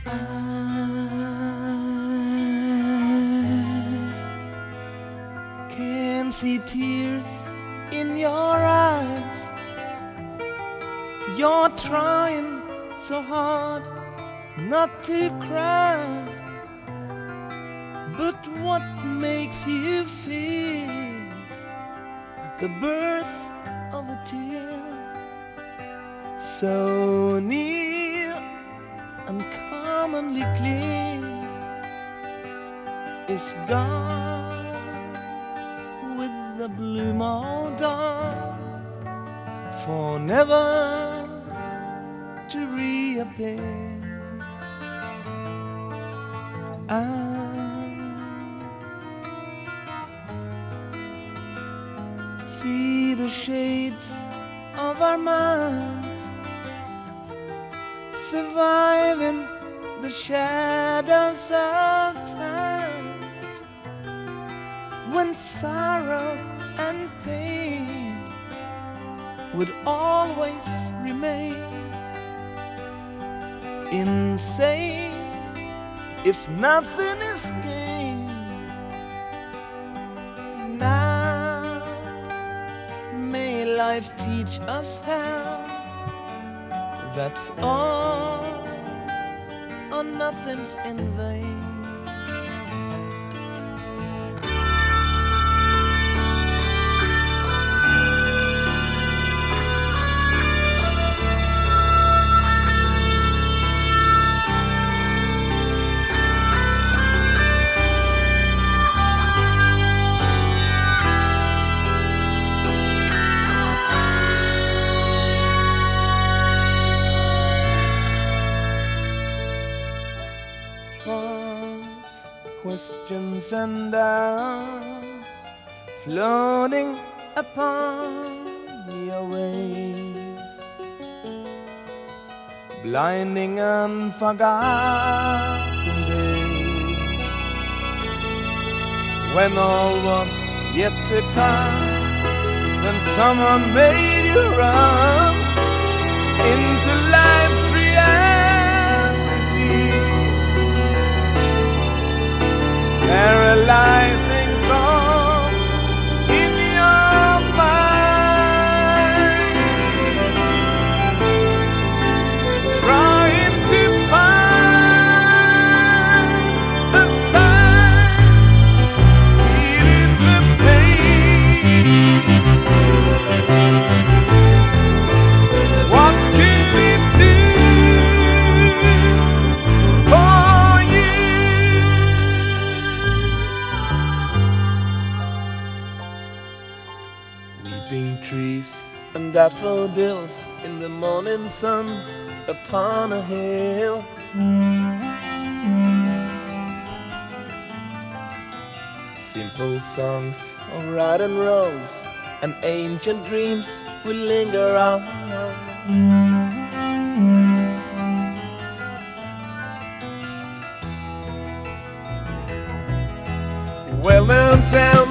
I can see tears in your eyes. You're trying so hard not to cry. But what makes you feel the birth of a tear so near and commonly clear is gone with the bloom of dawn, for never to reappear. I see the shades of our minds surviving the shadows of time, when sorrow and pain would always remain. Insane if nothing is gained. Now may life teach us how that's all or nothing's in vain. Questions and doubts floating upon your waves, blinding unforgotten days, when all was yet to come, when someone made you run into life's reality. Paralyzing thoughts in your mind, trying to find a sign, feeling the pain. What could it do for you? Weeping trees and daffodils in the morning sun upon a hill. Simple songs of right and wrongs and ancient dreams will linger on. Well-known sound